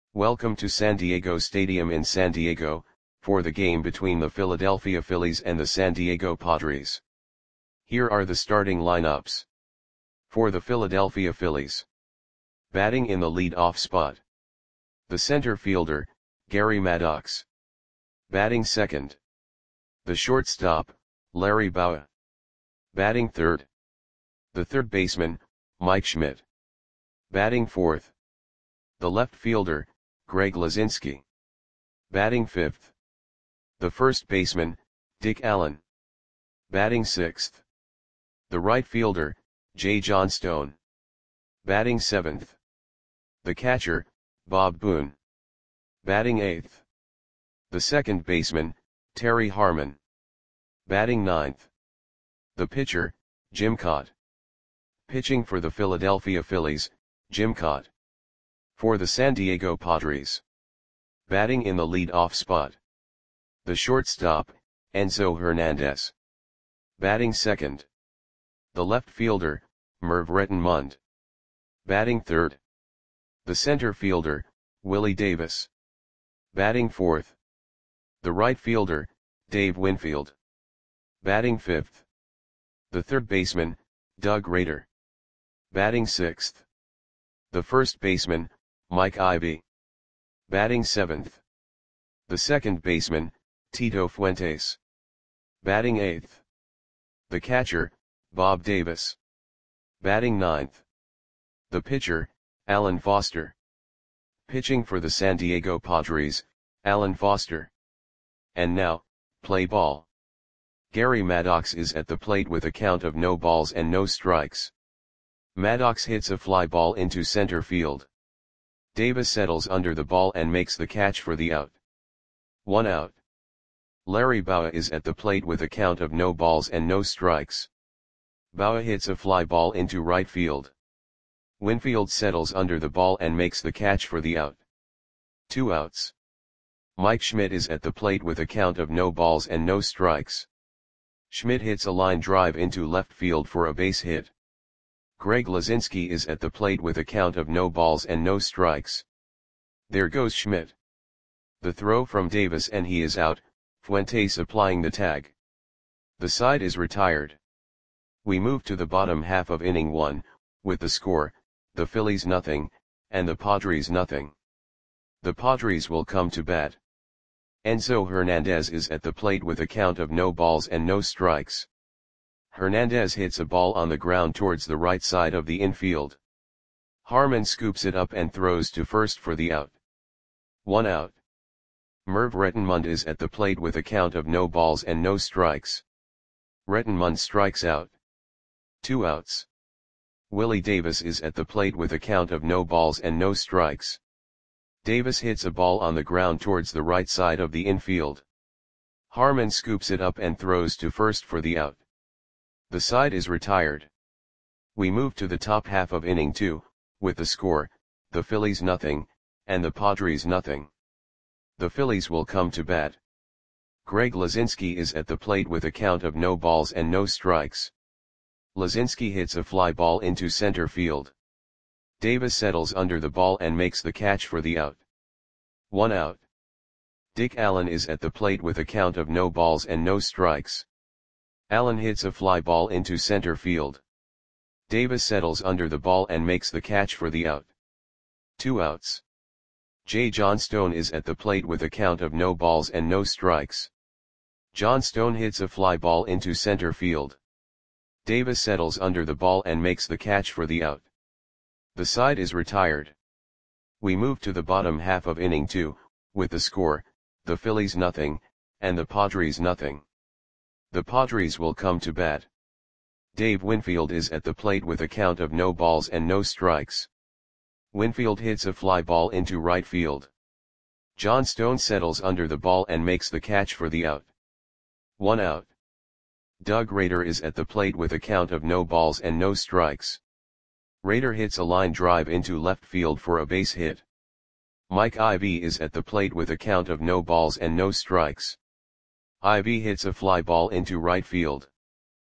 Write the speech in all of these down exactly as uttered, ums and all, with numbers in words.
Welcome to San Diego Stadium in San Diego, for the game between the Philadelphia Phillies and the San Diego Padres. Here are the starting lineups. For the Philadelphia Phillies. Batting in the lead-off spot. The center fielder, Gary Maddox. Batting second. The shortstop, Larry Bowa. Batting third. The third baseman, Mike Schmidt. Batting fourth. The left fielder, Greg Luzinski. Batting fifth. The first baseman, Dick Allen. Batting sixth. The right fielder, Jay Johnstone. Batting seventh. The catcher, Bob Boone. Batting eighth. The second baseman, Terry Harmon. Batting ninth. The pitcher, Jim Kaat. Pitching for the Philadelphia Phillies, Jim Kaat. For the San Diego Padres. Batting in the lead-off spot. The shortstop, Enzo Hernandez. Batting second. The left fielder, Merv Rettenmund. Batting third. The center fielder, Willie Davis. Batting fourth. The right fielder, Dave Winfield. Batting fifth. The third baseman, Doug Rader. Batting sixth. The first baseman, Mike Ivy. Batting seventh. The second baseman, Tito Fuentes. Batting eighth. The catcher, Bob Davis. Batting ninth. The pitcher, Alan Foster. Pitching for the San Diego Padres, Alan Foster. And now, play ball. Gary Maddox is at the plate with a count of no balls and no strikes. Maddox hits a fly ball into center field. Davis settles under the ball and makes the catch for the out. One out. Larry Bowa is at the plate with a count of no balls and no strikes. Bowa hits a fly ball into right field. Winfield settles under the ball and makes the catch for the out. Two outs. Mike Schmidt is at the plate with a count of no balls and no strikes. Schmidt hits a line drive into left field for a base hit. Greg Luzinski is at the plate with a count of no balls and no strikes. There goes Schmidt. The throw from Davis and he is out, Fuentes applying the tag. The side is retired. We move to the bottom half of inning one, with the score, the Phillies nothing, and the Padres nothing. The Padres will come to bat. Enzo Hernandez is at the plate with a count of no balls and no strikes. Hernandez hits a ball on the ground towards the right side of the infield. Harmon scoops it up and throws to first for the out. One out. Merv Rettenmund is at the plate with a count of no balls and no strikes. Rettenmund strikes out. Two outs. Willie Davis is at the plate with a count of no balls and no strikes. Davis hits a ball on the ground towards the right side of the infield. Harmon scoops it up and throws to first for the out. The side is retired. We move to the top half of inning two, with the score, the Phillies nothing, and the Padres nothing. The Phillies will come to bat. Greg Luzinski is at the plate with a count of no balls and no strikes. Luzinski hits a fly ball into center field. Davis settles under the ball and makes the catch for the out. One out. Dick Allen is at the plate with a count of no balls and no strikes. Allen hits a fly ball into center field. Davis settles under the ball and makes the catch for the out. Two outs. Jay Johnstone is at the plate with a count of no balls and no strikes. Johnstone hits a fly ball into center field. Davis settles under the ball and makes the catch for the out. The side is retired. We move to the bottom half of inning two, with the score, the Phillies nothing, and the Padres nothing. The Padres will come to bat. Dave Winfield is at the plate with a count of no balls and no strikes. Winfield hits a fly ball into right field. Johnstone settles under the ball and makes the catch for the out. One out. Doug Rader is at the plate with a count of no balls and no strikes. Rader hits a line drive into left field for a base hit. Mike Ivy is at the plate with a count of no balls and no strikes. Ivy hits a fly ball into right field.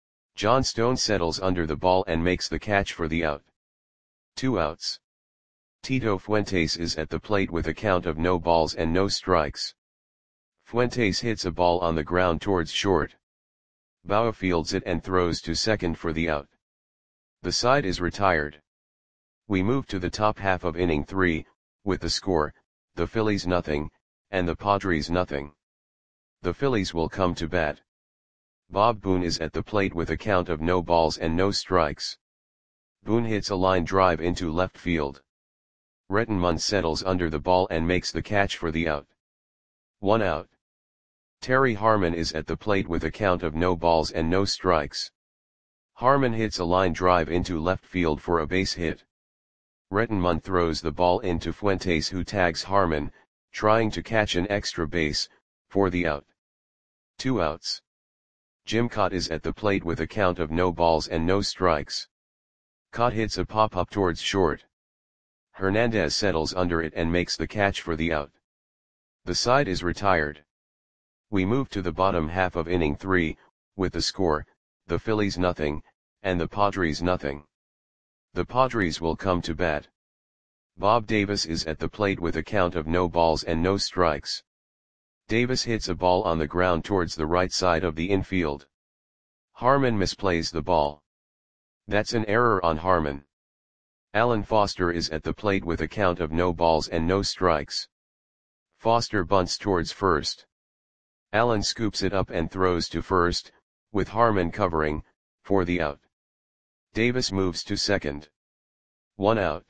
Johnstone settles under the ball and makes the catch for the out. Two outs. Tito Fuentes is at the plate with a count of no balls and no strikes. Fuentes hits a ball on the ground towards short. Bauer fields it and throws to second for the out. The side is retired. We move to the top half of inning three, with the score, the Phillies nothing, and the Padres nothing. The Phillies will come to bat. Bob Boone is at the plate with a count of no balls and no strikes. Boone hits a line drive into left field. Rettenmund settles under the ball and makes the catch for the out. One out. Terry Harmon is at the plate with a count of no balls and no strikes. Harmon hits a line drive into left field for a base hit. Rettenmund throws the ball into Fuentes, who tags Harmon, trying to catch an extra base, for the out. Two outs. Jim Kaat is at the plate with a count of no balls and no strikes. Kaat hits a pop-up towards short. Hernandez settles under it and makes the catch for the out. The side is retired. We move to the bottom half of inning three, with the score, the Phillies nothing, and the Padres nothing. The Padres will come to bat. Bob Davis is at the plate with a count of no balls and no strikes. Davis hits a ball on the ground towards the right side of the infield. Harmon misplays the ball. That's an error on Harmon. Alan Foster is at the plate with a count of no balls and no strikes. Foster bunts towards first. Allen scoops it up and throws to first, with Harmon covering, for the out. Davis moves to second. One out.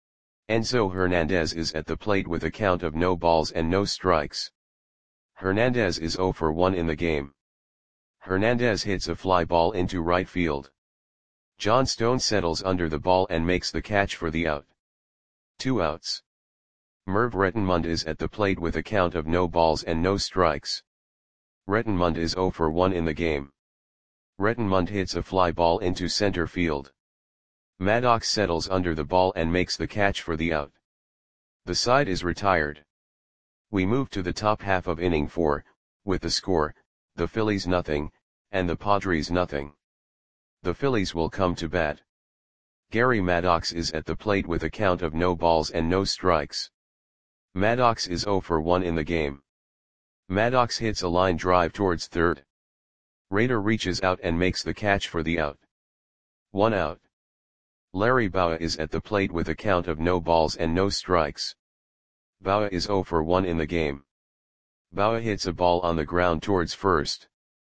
Enzo Hernandez is at the plate with a count of no balls and no strikes. Hernandez is zero for one in the game. Hernandez hits a fly ball into right field. John Stone settles under the ball and makes the catch for the out. Two outs. Merv Rettenmund is at the plate with a count of no balls and no strikes. Rettenmund is zero for one in the game. Rettenmund hits a fly ball into center field. Maddox settles under the ball and makes the catch for the out. The side is retired. We move to the top half of inning four, with the score, the Phillies nothing, and the Padres nothing. The Phillies will come to bat. Gary Maddox is at the plate with a count of no balls and no strikes. Maddox is zero for one in the game. Maddox hits a line drive towards third. Rader reaches out and makes the catch for the out. One out. Larry Bowa is at the plate with a count of no balls and no strikes. Bowa is zero for one in the game. Bowa hits a ball on the ground towards first.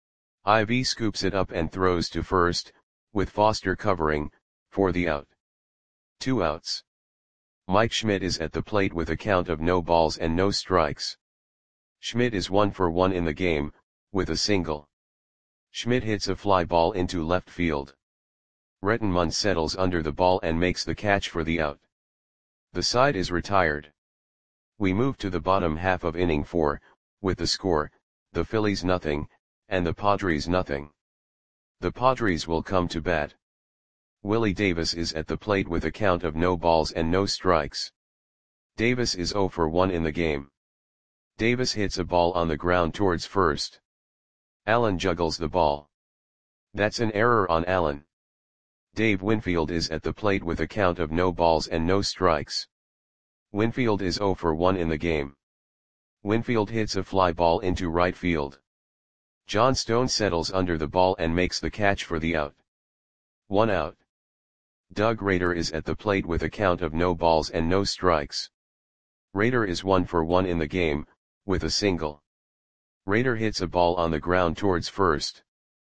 Ivy scoops it up and throws to first, with Foster covering, for the out. Two outs. Mike Schmidt is at the plate with a count of no balls and no strikes. Schmidt is one for one in the game, with a single. Schmidt hits a fly ball into left field. Rettenmund settles under the ball and makes the catch for the out. The side is retired. We move to the bottom half of inning four, with the score, the Phillies nothing, and the Padres nothing. The Padres will come to bat. Willie Davis is at the plate with a count of no balls and no strikes. Davis is zero for one in the game. Davis hits a ball on the ground towards first. Allen juggles the ball. That's an error on Allen. Dave Winfield is at the plate with a count of no balls and no strikes. Winfield is zero for one in the game. Winfield hits a fly ball into right field. John Stone settles under the ball and makes the catch for the out. One out. Doug Rader is at the plate with a count of no balls and no strikes. Rader is one for one in the game, with a single. Rader hits a ball on the ground towards first.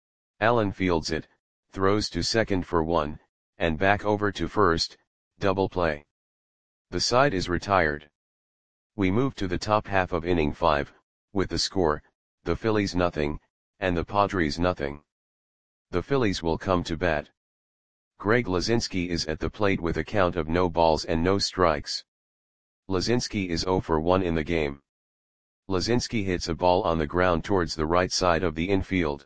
Allen fields it, throws to second for one, and back over to first, double play. The side is retired. We move to the top half of inning five, with the score, the Phillies nothing, and the Padres nothing. The Phillies will come to bat. Greg Lazinski is at the plate with a count of no balls and no strikes. Lazinski is zero for one in the game. Lazinski hits a ball on the ground towards the right side of the infield.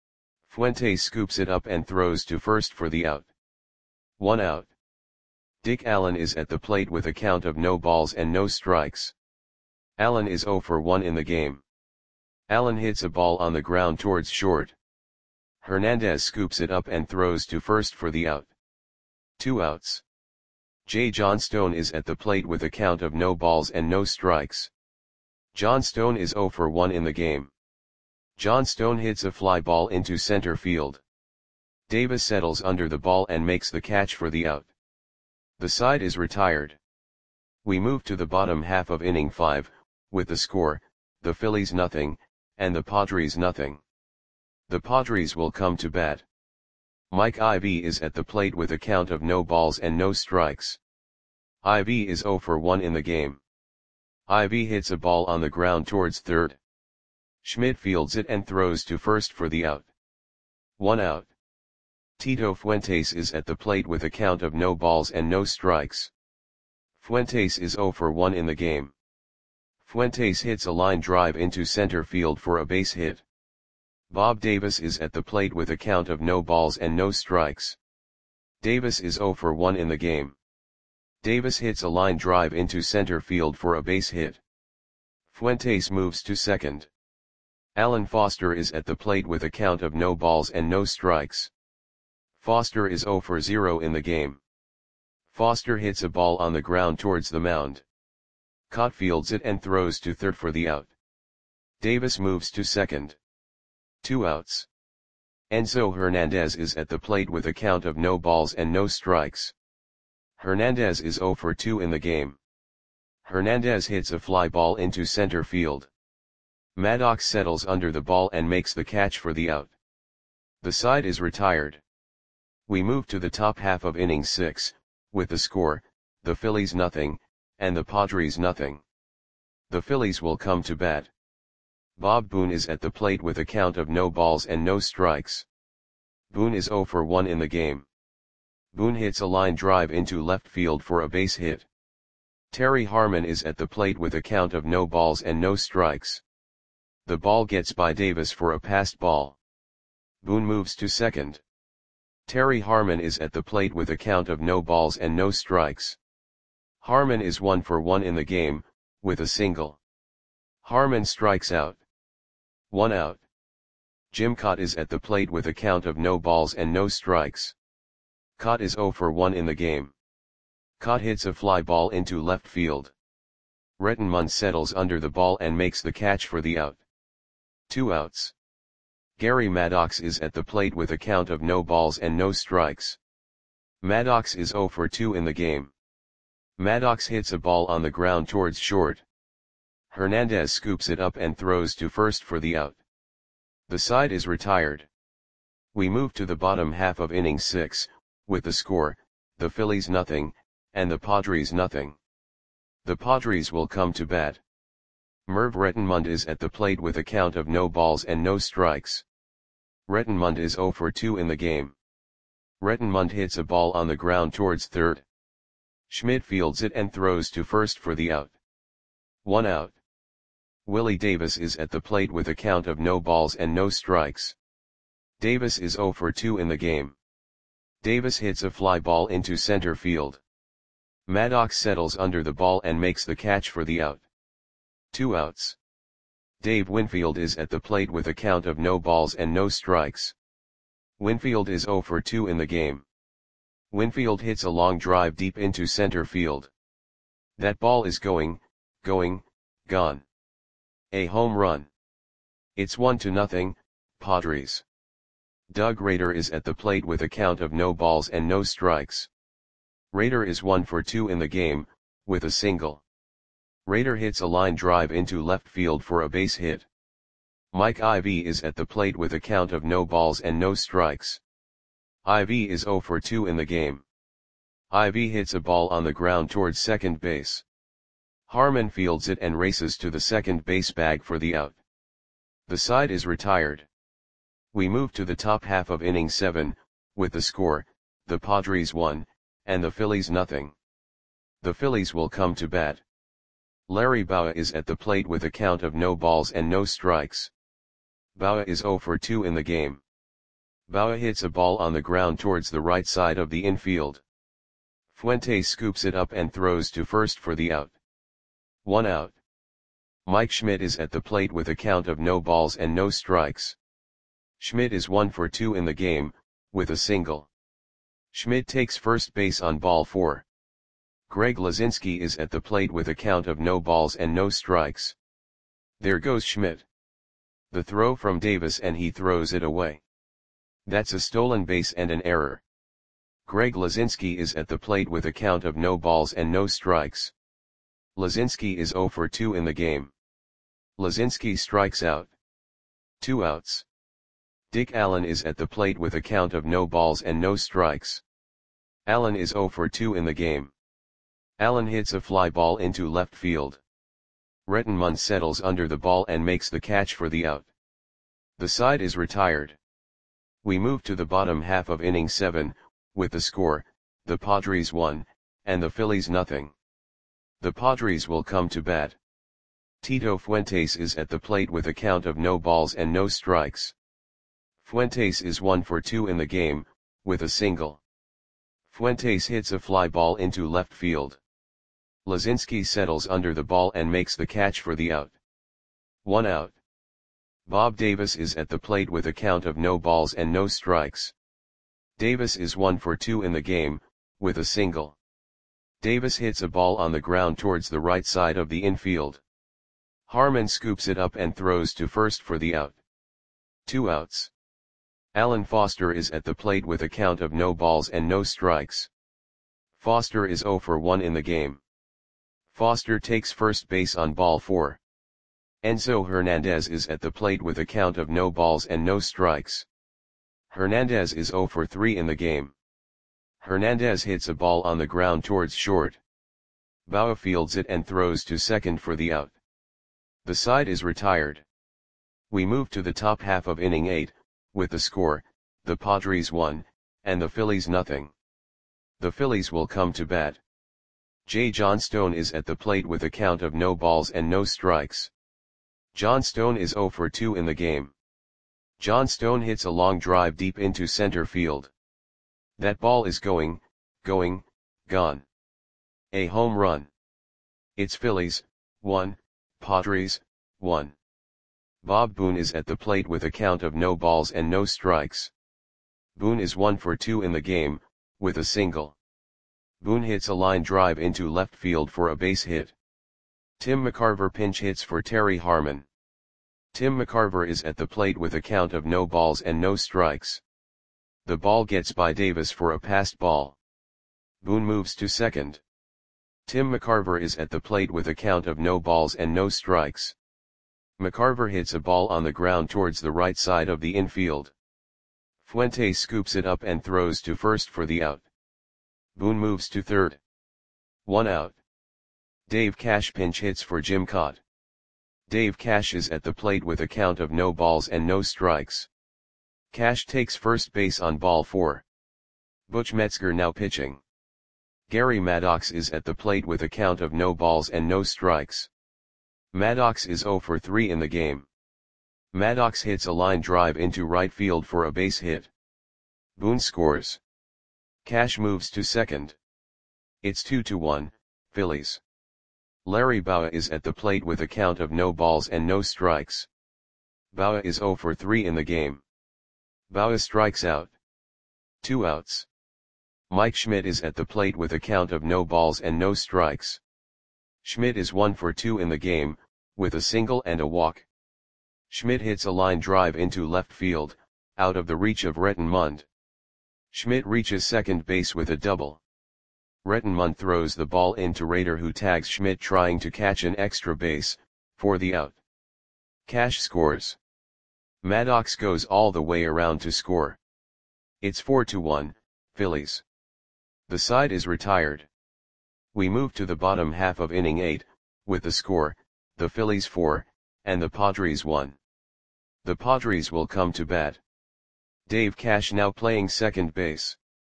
Fuentes scoops it up and throws to first for the out. One out. Dick Allen is at the plate with a count of no balls and no strikes. Allen is zero for one in the game. Allen hits a ball on the ground towards short. Hernandez scoops it up and throws to first for the out. Two outs. J. Johnstone is at the plate with a count of no balls and no strikes. Johnstone is zero for one in the game. Johnstone hits a fly ball into center field. Davis settles under the ball and makes the catch for the out. The side is retired. We move to the bottom half of inning five, with the score, the Phillies nothing, and the Padres nothing. The Padres will come to bat. Mike Ivy is at the plate with a count of no balls and no strikes. Ivy is zero for one in the game. Ivy hits a ball on the ground towards third. Schmidt fields it and throws to first for the out. One out. Tito Fuentes is at the plate with a count of no balls and no strikes. Fuentes is zero for one in the game. Fuentes hits a line drive into center field for a base hit. Bob Davis is at the plate with a count of no balls and no strikes. Davis is zero for one in the game. Davis hits a line drive into center field for a base hit. Fuentes moves to second. Alan Foster is at the plate with a count of no balls and no strikes. Foster is zero for zero in the game. Foster hits a ball on the ground towards the mound. Cott fields it and throws to third for the out. Davis moves to second. Two outs. Enzo Hernandez is at the plate with a count of no balls and no strikes. Hernandez is zero for two in the game. Hernandez hits a fly ball into center field. Maddox settles under the ball and makes the catch for the out. The side is retired. We move to the top half of inning six, with the score, the Phillies nothing, and the Padres nothing. The Phillies will come to bat. Bob Boone is at the plate with a count of no balls and no strikes. Boone is zero for one in the game. Boone hits a line drive into left field for a base hit. Terry Harmon is at the plate with a count of no balls and no strikes. The ball gets by Davis for a passed ball. Boone moves to second. Terry Harmon is at the plate with a count of no balls and no strikes. Harmon is one for one in the game, with a single. Harmon strikes out. One out. Jim Cott is at the plate with a count of no balls and no strikes. Cott is zero for one in the game. Cott hits a fly ball into left field. Rettenmund settles under the ball and makes the catch for the out. Two outs. Gary Maddox is at the plate with a count of no balls and no strikes. Maddox is zero for two in the game. Maddox hits a ball on the ground towards short. Hernandez scoops it up and throws to first for the out. The side is retired. We move to the bottom half of inning six, with the score, the Phillies nothing, and the Padres nothing. The Padres will come to bat. Merv Rettenmund is at the plate with a count of no balls and no strikes. Rettenmund is zero for two in the game. Rettenmund hits a ball on the ground towards third. Schmidt fields it and throws to first for the out. One out. Willie Davis is at the plate with a count of no balls and no strikes. Davis is zero for two in the game. Davis hits a fly ball into center field. Maddox settles under the ball and makes the catch for the out. Two outs. Dave Winfield is at the plate with a count of no balls and no strikes. Winfield is zero for two in the game. Winfield hits a long drive deep into center field. That ball is going, going, gone. A home run. It's one to nothing, Padres. Doug Rader is at the plate with a count of no balls and no strikes. Rader is one for two in the game, with a single. Rader hits a line drive into left field for a base hit. Mike Ivy is at the plate with a count of no balls and no strikes. Ivy is zero for two in the game. Ivy hits a ball on the ground towards second base. Harmon fields it and races to the second base bag for the out. The side is retired. We move to the top half of inning seven, with the score, the Padres one, and the Phillies nothing. The Phillies will come to bat. Larry Bowa is at the plate with a count of no balls and no strikes. Bowa is zero for two in the game. Bowa hits a ball on the ground towards the right side of the infield. Fuentes scoops it up and throws to first for the out. One out. Mike Schmidt is at the plate with a count of no balls and no strikes. Schmidt is one for two in the game, with a single. Schmidt takes first base on ball four. Greg Lazinski is at the plate with a count of no balls and no strikes. There goes Schmidt. The throw from Davis and he throws it away. That's a stolen base and an error. Greg Lazinski is at the plate with a count of no balls and no strikes. Lazinski is zero for two in the game. Lazinski strikes out. Two outs. Dick Allen is at the plate with a count of no balls and no strikes. Allen is zero for two in the game. Allen hits a fly ball into left field. Rettenmund settles under the ball and makes the catch for the out. The side is retired. We move to the bottom half of inning seven, with the score, the Padres one, and the Phillies nothing. The Padres will come to bat. Tito Fuentes is at the plate with a count of no balls and no strikes. Fuentes is one for two in the game, with a single. Fuentes hits a fly ball into left field. Lazinski settles under the ball and makes the catch for the out. One out. Bob Davis is at the plate with a count of no balls and no strikes. Davis is one for two in the game, with a single. Davis hits a ball on the ground towards the right side of the infield. Harmon scoops it up and throws to first for the out. Two outs. Alan Foster is at the plate with a count of no balls and no strikes. Foster is zero for one in the game. Foster takes first base on ball four. Enzo Hernandez is at the plate with a count of no balls and no strikes. Hernandez is zero for three in the game. Hernandez hits a ball on the ground towards short. Bauer fields it and throws to second for the out. The side is retired. We move to the top half of inning eight, with the score, the Padres one, and the Phillies nothing. The Phillies will come to bat. Jay Johnstone is at the plate with a count of no balls and no strikes. Johnstone is zero for two in the game. Johnstone hits a long drive deep into center field. That ball is going, going, gone. A home run. It's Phillies, one, Padres, one. Bob Boone is at the plate with a count of no balls and no strikes. Boone is one for two in the game, with a single. Boone hits a line drive into left field for a base hit. Tim McCarver pinch hits for Terry Harmon. Tim McCarver is at the plate with a count of no balls and no strikes. The ball gets by Davis for a passed ball. Boone moves to second. Tim McCarver is at the plate with a count of no balls and no strikes. McCarver hits a ball on the ground towards the right side of the infield. Fuentes scoops it up and throws to first for the out. Boone moves to third. One out. Dave Cash pinch hits for Jim Cott. Dave Cash is at the plate with a count of no balls and no strikes. Cash takes first base on ball four. Butch Metzger now pitching. Gary Maddox is at the plate with a count of no balls and no strikes. Maddox is zero for three in the game. Maddox hits a line drive into right field for a base hit. Boone scores. Cash moves to second. It's two to one, Phillies. Larry Bowa is at the plate with a count of no balls and no strikes. Bowa is zero for three in the game. Bowa strikes out. Two outs. Mike Schmidt is at the plate with a count of no balls and no strikes. Schmidt is one for two in the game, with a single and a walk. Schmidt hits a line drive into left field, out of the reach of Rettenmund. Schmidt reaches second base with a double. Rettenmund throws the ball into Rader, who tags Schmidt trying to catch an extra base, for the out. Cash scores. Maddox goes all the way around to score. It's four to one, Phillies. The side is retired. We move to the bottom half of inning eight, with the score, the Phillies four, and the Padres one. The Padres will come to bat. Dave Cash now playing second base.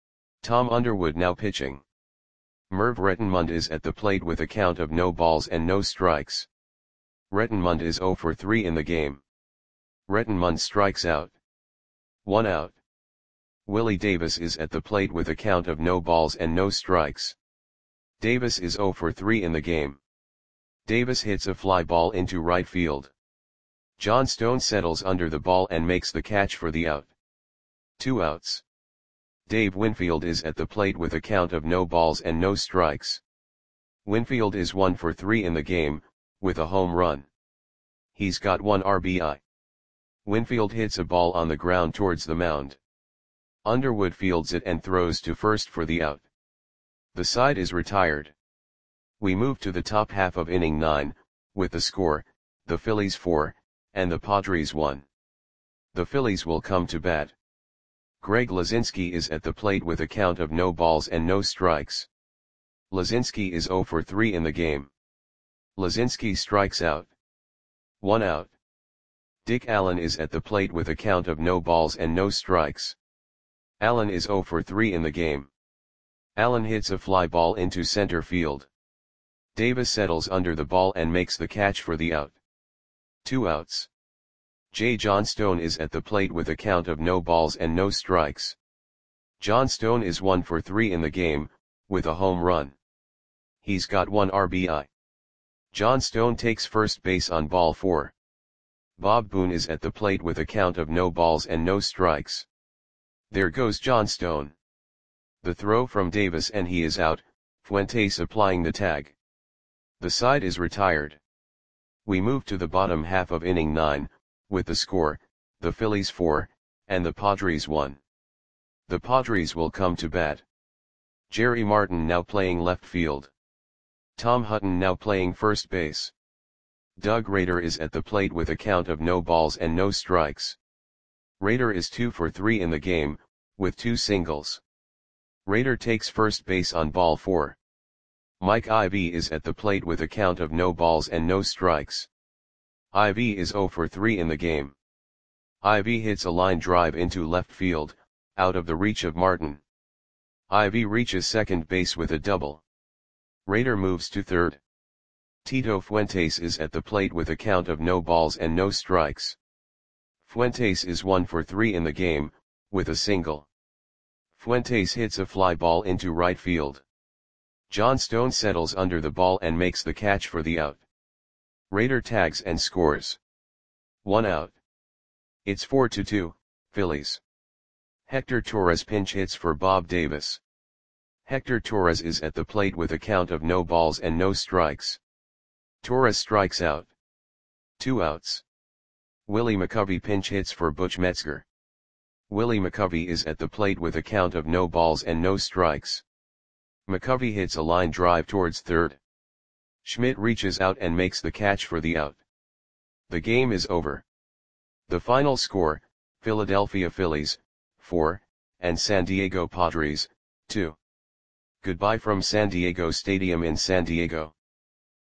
Tom Underwood now pitching. Merv Rettenmund is at the plate with a count of no balls and no strikes. Rettenmund is zero for three in the game. Rettenmund strikes out. One out. Willie Davis is at the plate with a count of no balls and no strikes. Davis is zero for three in the game. Davis hits a fly ball into right field. Johnstone settles under the ball and makes the catch for the out. Two outs. Dave Winfield is at the plate with a count of no balls and no strikes. Winfield is one for three in the game, with a home run. He's got one R B I. Winfield hits a ball on the ground towards the mound. Underwood fields it and throws to first for the out. The side is retired. We move to the top half of inning nine, with the score, the Phillies four, and the Padres one. The Phillies will come to bat. Greg Lazinski is at the plate with a count of no balls and no strikes. Lazinski is zero for three in the game. Lazinski strikes out. One out. Dick Allen is at the plate with a count of no balls and no strikes. Allen is zero for three in the game. Allen hits a fly ball into center field. Davis settles under the ball and makes the catch for the out. Two outs. J. Johnstone is at the plate with a count of no balls and no strikes. Johnstone is one for three in the game, with a home run. He's got one R B I. Johnstone takes first base on ball four. Bob Boone is at the plate with a count of no balls and no strikes. There goes Johnstone. The throw from Davis and he is out, Fuentes applying the tag. The side is retired. We move to the bottom half of inning nine, with the score, the Phillies four, and the Padres one. The Padres will come to bat. Jerry Martin now playing left field. Tom Hutton now playing first base. Doug Rader is at the plate with a count of no balls and no strikes. Rader is two for three in the game, with two singles. Rader takes first base on ball four. Mike Ivy is at the plate with a count of no balls and no strikes. Ivy is zero for three in the game. Ivy hits a line drive into left field, out of the reach of Martin. Ivy reaches second base with a double. Rader moves to third. Tito Fuentes is at the plate with a count of no balls and no strikes. Fuentes is one for three in the game, with a single. Fuentes hits a fly ball into right field. Johnstone settles under the ball and makes the catch for the out. Rader tags and scores. One out. It's four to two, Phillies. Hector Torres pinch hits for Bob Davis. Hector Torres is at the plate with a count of no balls and no strikes. Torres strikes out. Two outs. Willie McCovey pinch hits for Butch Metzger. Willie McCovey is at the plate with a count of no balls and no strikes. McCovey hits a line drive towards third. Schmidt reaches out and makes the catch for the out. The game is over. The final score, Philadelphia Phillies, four, and San Diego Padres, two. Goodbye from San Diego Stadium in San Diego.